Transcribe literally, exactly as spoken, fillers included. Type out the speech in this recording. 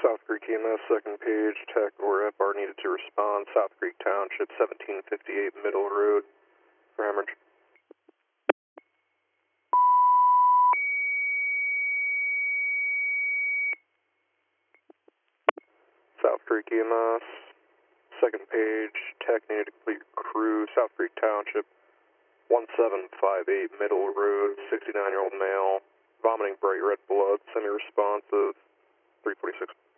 South Creek E M S, second page, tech or F R needed to respond. South Creek Township, seventeen fifty-eight Middle Road for hemorrhage. South Creek E M S, second page, tech needed to complete crew. South Creek Township, one seven five eight Middle Road, sixty-nine year old male, vomiting bright red blood, semi-responsive, three forty-six.